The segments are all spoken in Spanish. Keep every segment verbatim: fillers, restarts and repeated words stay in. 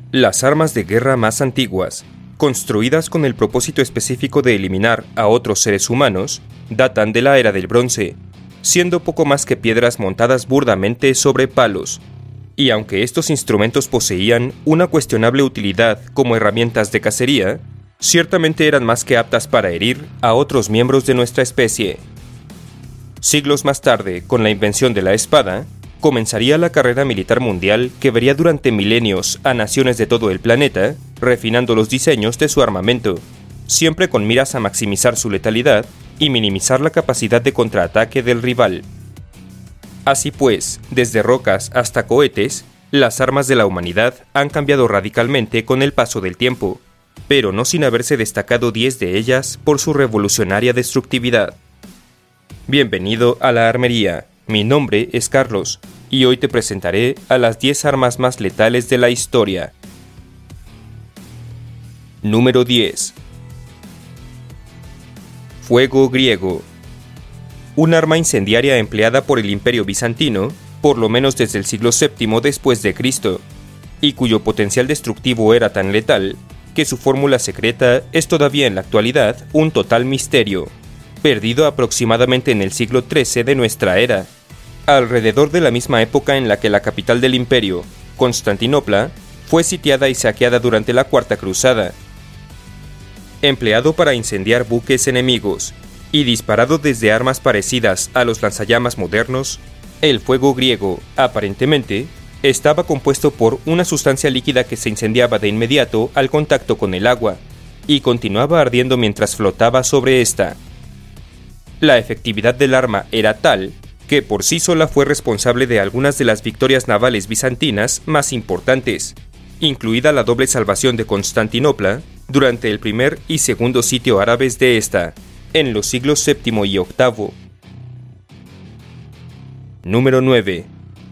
Las armas de guerra más antiguas, construidas con el propósito específico de eliminar a otros seres humanos, datan de la era del bronce, siendo poco más que piedras montadas burdamente sobre palos. Y aunque estos instrumentos poseían una cuestionable utilidad como herramientas de cacería, ciertamente eran más que aptas para herir a otros miembros de nuestra especie. Siglos más tarde, con la invención de la espada, comenzaría la carrera militar mundial que vería durante milenios a naciones de todo el planeta refinando los diseños de su armamento, siempre con miras a maximizar su letalidad y minimizar la capacidad de contraataque del rival. Así pues, desde rocas hasta cohetes, las armas de la humanidad han cambiado radicalmente con el paso del tiempo, pero no sin haberse destacado diez de ellas por su revolucionaria destructividad. Bienvenido a la armería. Mi nombre es Carlos, y hoy te presentaré a las diez armas más letales de la historia. Número diez. Fuego griego. Un arma incendiaria empleada por el Imperio Bizantino, por lo menos desde el siglo séptimo después de Cristo, y cuyo potencial destructivo era tan letal que su fórmula secreta es todavía en la actualidad un total misterio, perdido aproximadamente en el siglo trece de nuestra era, alrededor de la misma época en la que la capital del imperio, Constantinopla, fue sitiada y saqueada durante la Cuarta Cruzada. Empleado para incendiar buques enemigos y disparado desde armas parecidas a los lanzallamas modernos, el fuego griego, aparentemente, estaba compuesto por una sustancia líquida que se incendiaba de inmediato al contacto con el agua y continuaba ardiendo mientras flotaba sobre esta. La efectividad del arma era tal que por sí sola fue responsable de algunas de las victorias navales bizantinas más importantes, incluida la doble salvación de Constantinopla durante el primer y segundo sitio árabes de esta, en los siglos séptimo y octavo. Número nueve.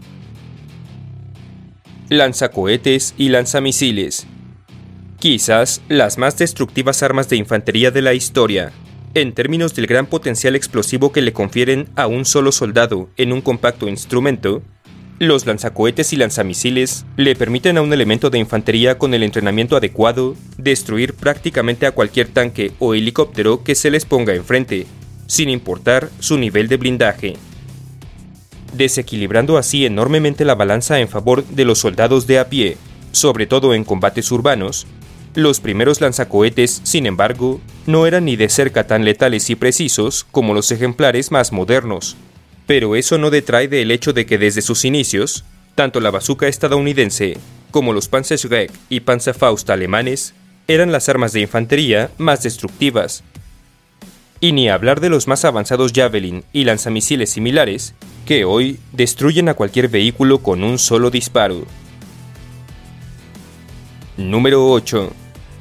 Lanzacohetes y lanzamisiles. Quizás las más destructivas armas de infantería de la historia, en términos del gran potencial explosivo que le confieren a un solo soldado en un compacto instrumento, los lanzacohetes y lanzamisiles le permiten a un elemento de infantería con el entrenamiento adecuado destruir prácticamente a cualquier tanque o helicóptero que se les ponga enfrente, sin importar su nivel de blindaje, desequilibrando así enormemente la balanza en favor de los soldados de a pie, sobre todo en combates urbanos. Los primeros lanzacohetes, sin embargo, no eran ni de cerca tan letales y precisos como los ejemplares más modernos. Pero eso no detrae del hecho de que desde sus inicios, tanto la bazooka estadounidense como los Panzerschreck y Panzerfaust alemanes eran las armas de infantería más destructivas. Y ni hablar de los más avanzados Javelin y lanzamisiles similares, que hoy destruyen a cualquier vehículo con un solo disparo. Número ocho.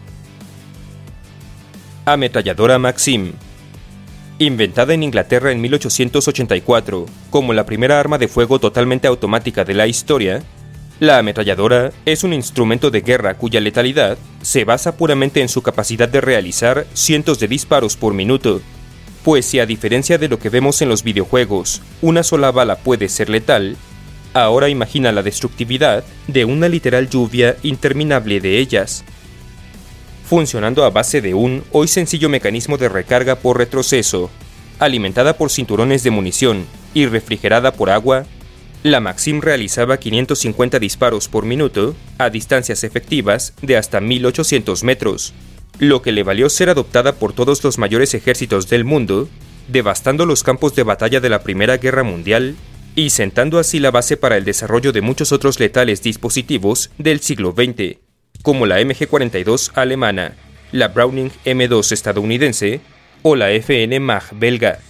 Ametralladora Maxim. Inventada en Inglaterra en mil ochocientos ochenta y cuatro como la primera arma de fuego totalmente automática de la historia, la ametralladora es un instrumento de guerra cuya letalidad se basa puramente en su capacidad de realizar cientos de disparos por minuto, pues si a diferencia de lo que vemos en los videojuegos, una sola bala puede ser letal, ahora imagina la destructividad de una literal lluvia interminable de ellas. Funcionando a base de un hoy sencillo mecanismo de recarga por retroceso, alimentada por cinturones de munición y refrigerada por agua, la Maxim realizaba quinientos cincuenta disparos por minuto a distancias efectivas de hasta mil ochocientos metros, lo que le valió ser adoptada por todos los mayores ejércitos del mundo, devastando los campos de batalla de la Primera Guerra Mundial y sentando así la base para el desarrollo de muchos otros letales dispositivos del siglo veinte, como la M G cuarenta y dos alemana, la Browning M dos estadounidense o la F N Mag belga.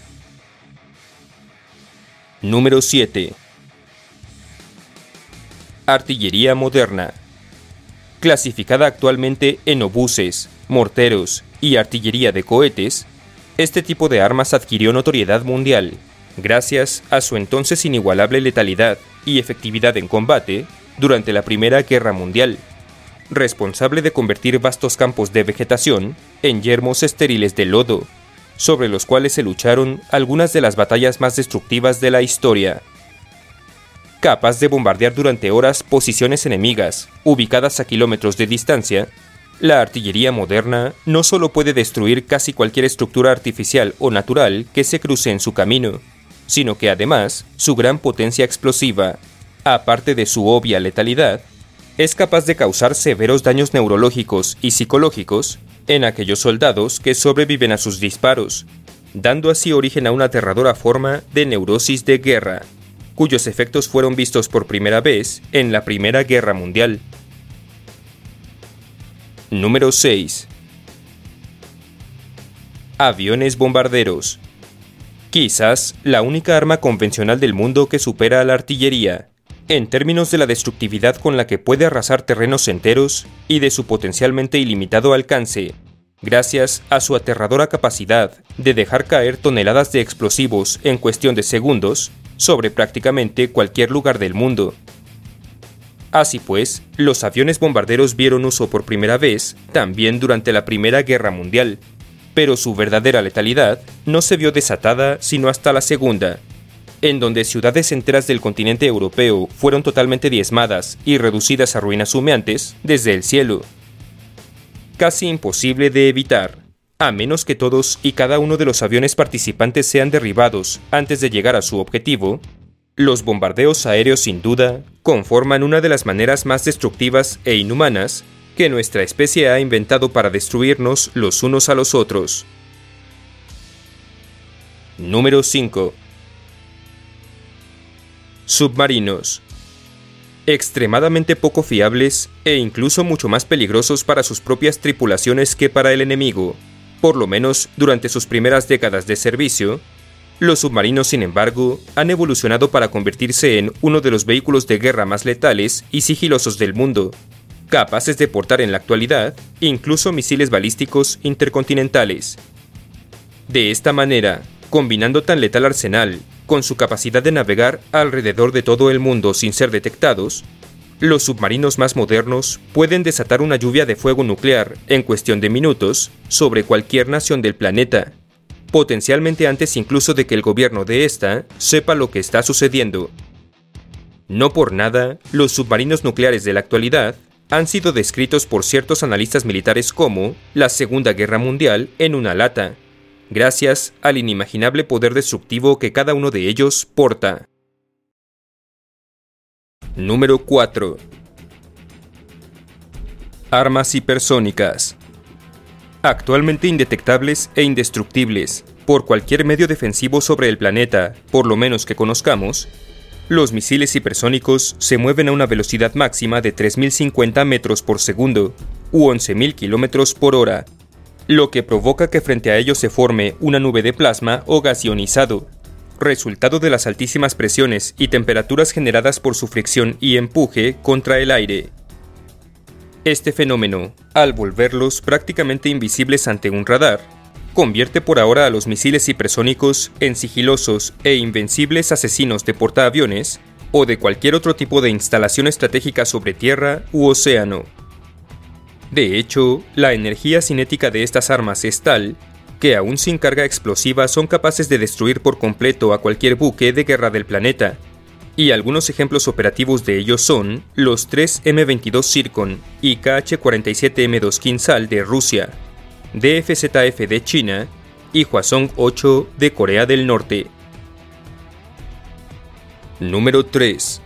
Número siete. Artillería moderna. Clasificada actualmente en obuses, morteros y artillería de cohetes, este tipo de armas adquirió notoriedad mundial gracias a su entonces inigualable letalidad y efectividad en combate durante la Primera Guerra Mundial, responsable de convertir vastos campos de vegetación en yermos estériles de lodo, sobre los cuales se lucharon algunas de las batallas más destructivas de la historia. capaz de bombardear durante horas posiciones enemigas, ubicadas a kilómetros de distancia, la artillería moderna no solo puede destruir casi cualquier estructura artificial o natural que se cruce en su camino, sino que además, su gran potencia explosiva, aparte de su obvia letalidad, es capaz de causar severos daños neurológicos y psicológicos en aquellos soldados que sobreviven a sus disparos, dando así origen a una aterradora forma de neurosis de guerra, cuyos efectos fueron vistos por primera vez en la Primera Guerra Mundial. Número seis. Aviones bombarderos. Quizás la única arma convencional del mundo que supera a la artillería, en términos de la destructividad con la que puede arrasar terrenos enteros y de su potencialmente ilimitado alcance, gracias a su aterradora capacidad de dejar caer toneladas de explosivos en cuestión de segundos sobre prácticamente cualquier lugar del mundo. Así pues, los aviones bombarderos vieron uso por primera vez también durante la Primera Guerra Mundial, pero su verdadera letalidad no se vio desatada sino hasta la Segunda, en donde ciudades enteras del continente europeo fueron totalmente diezmadas y reducidas a ruinas humeantes desde el cielo. Casi imposible de evitar, a menos que todos y cada uno de los aviones participantes sean derribados antes de llegar a su objetivo, los bombardeos aéreos sin duda conforman una de las maneras más destructivas e inhumanas que nuestra especie ha inventado para destruirnos los unos a los otros. Número cinco. Submarinos. Extremadamente poco fiables e incluso mucho más peligrosos para sus propias tripulaciones que para el enemigo, por lo menos durante sus primeras décadas de servicio, los submarinos, sin embargo, han evolucionado para convertirse en uno de los vehículos de guerra más letales y sigilosos del mundo, capaces de portar en la actualidad incluso misiles balísticos intercontinentales. De esta manera, combinando tan letal arsenal con su capacidad de navegar alrededor de todo el mundo sin ser detectados, los submarinos más modernos pueden desatar una lluvia de fuego nuclear en cuestión de minutos sobre cualquier nación del planeta, potencialmente antes incluso de que el gobierno de ésta sepa lo que está sucediendo. No por nada, los submarinos nucleares de la actualidad han sido descritos por ciertos analistas militares como la Segunda Guerra Mundial en una lata, gracias al inimaginable poder destructivo que cada uno de ellos porta. Número cuatro. Armas hipersónicas. Actualmente indetectables e indestructibles por cualquier medio defensivo sobre el planeta, por lo menos que conozcamos, los misiles hipersónicos se mueven a una velocidad máxima de tres mil cincuenta metros por segundo u once mil kilómetros por hora, lo que provoca que frente a ellos se forme una nube de plasma o gas ionizado, resultado de las altísimas presiones y temperaturas generadas por su fricción y empuje contra el aire. Este fenómeno, al volverlos prácticamente invisibles ante un radar, convierte por ahora a los misiles hipersónicos en sigilosos e invencibles asesinos de portaaviones o de cualquier otro tipo de instalación estratégica sobre tierra u océano. De hecho, la energía cinética de estas armas es tal que aún sin carga explosiva son capaces de destruir por completo a cualquier buque de guerra del planeta, y algunos ejemplos operativos de ellos son los tres eme veintidós Zircon y ka hache cuarenta y siete eme dos Kinsal de Rusia, de efe zeta efe de China y Hwasong ocho de Corea del Norte. Número tres.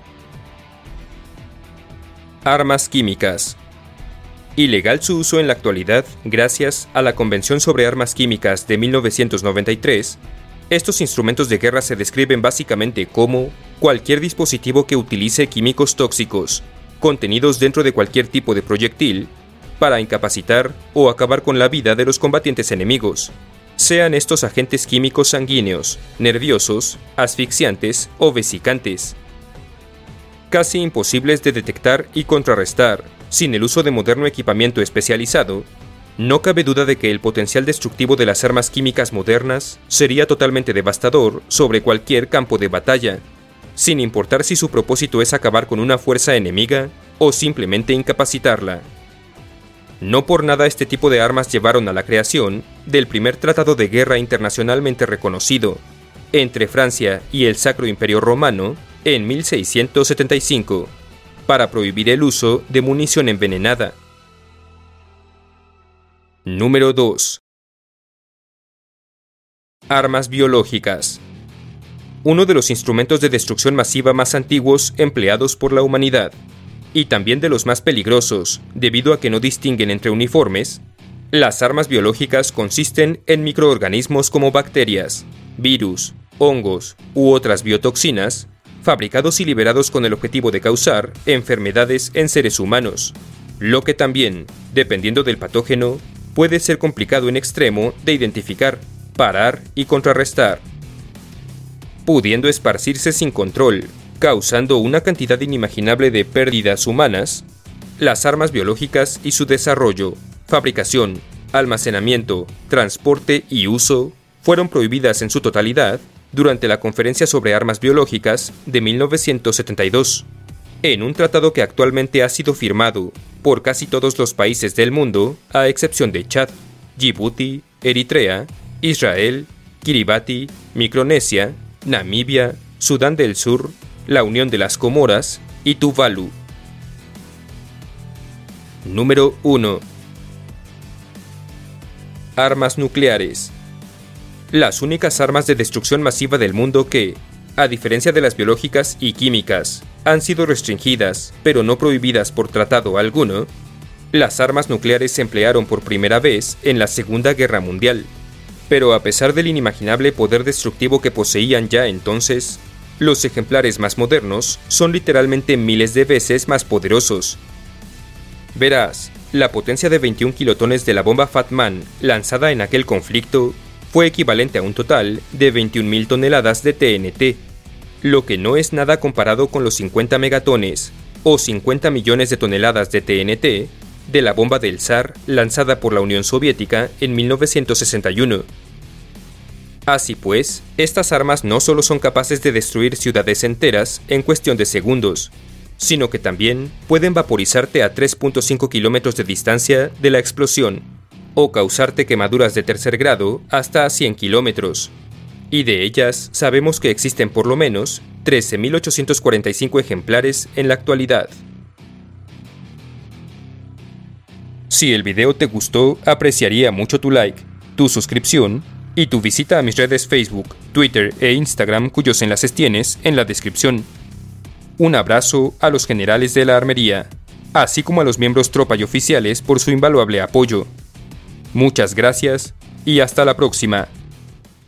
Armas químicas. Ilegal su uso en la actualidad gracias a la Convención sobre Armas Químicas de mil novecientos noventa y tres, estos instrumentos de guerra se describen básicamente como cualquier dispositivo que utilice químicos tóxicos, contenidos dentro de cualquier tipo de proyectil, para incapacitar o acabar con la vida de los combatientes enemigos, sean estos agentes químicos sanguíneos, nerviosos, asfixiantes o vesicantes. Casi imposibles de detectar y contrarrestar, sin el uso de moderno equipamiento especializado, no cabe duda de que el potencial destructivo de las armas químicas modernas sería totalmente devastador sobre cualquier campo de batalla, sin importar si su propósito es acabar con una fuerza enemiga o simplemente incapacitarla. No por nada este tipo de armas llevaron a la creación del primer tratado de guerra internacionalmente reconocido entre Francia y el Sacro Imperio Romano en mil seiscientos setenta y cinco, para prohibir el uso de munición envenenada. Número dos. Armas biológicas. Uno de los instrumentos de destrucción masiva más antiguos empleados por la humanidad, y también de los más peligrosos, debido a que no distinguen entre uniformes, las armas biológicas consisten en microorganismos como bacterias, virus, hongos u otras biotoxinas, fabricados y liberados con el objetivo de causar enfermedades en seres humanos, lo que también, dependiendo del patógeno, puede ser complicado en extremo de identificar, parar y contrarrestar, pudiendo esparcirse sin control, causando una cantidad inimaginable de pérdidas humanas. Las armas biológicas y su desarrollo, fabricación, almacenamiento, transporte y uso fueron prohibidas en su totalidad durante la Conferencia sobre Armas Biológicas de mil novecientos setenta y dos, en un tratado que actualmente ha sido firmado por casi todos los países del mundo, a excepción de Chad, Djibouti, Eritrea, Israel, Kiribati, Micronesia, Namibia, Sudán del Sur, la Unión de las Comoras y Tuvalu. Número uno. Armas nucleares. Las únicas armas de destrucción masiva del mundo que, a diferencia de las biológicas y químicas, han sido restringidas, pero no prohibidas por tratado alguno, las armas nucleares se emplearon por primera vez en la Segunda Guerra Mundial. Pero a pesar del inimaginable poder destructivo que poseían ya entonces, los ejemplares más modernos son literalmente miles de veces más poderosos. Verás, la potencia de veintiún kilotones de la bomba Fat Man lanzada en aquel conflicto fue equivalente a un total de veintiún mil toneladas de T N T, lo que no es nada comparado con los cincuenta megatones o cincuenta millones de toneladas de T N T de la bomba del Zar lanzada por la Unión Soviética en mil novecientos sesenta y uno. Así pues, estas armas no solo son capaces de destruir ciudades enteras en cuestión de segundos, sino que también pueden vaporizarte a tres punto cinco kilómetros de distancia de la explosión, o causarte quemaduras de tercer grado hasta a cien kilómetros. Y de ellas sabemos que existen por lo menos trece mil ochocientos cuarenta y cinco ejemplares en la actualidad. Si el video te gustó, apreciaría mucho tu like, tu suscripción y tu visita a mis redes Facebook, Twitter e Instagram, cuyos enlaces tienes en la descripción. Un abrazo a los generales de la armería, así como a los miembros tropa y oficiales por su invaluable apoyo. Muchas gracias y hasta la próxima.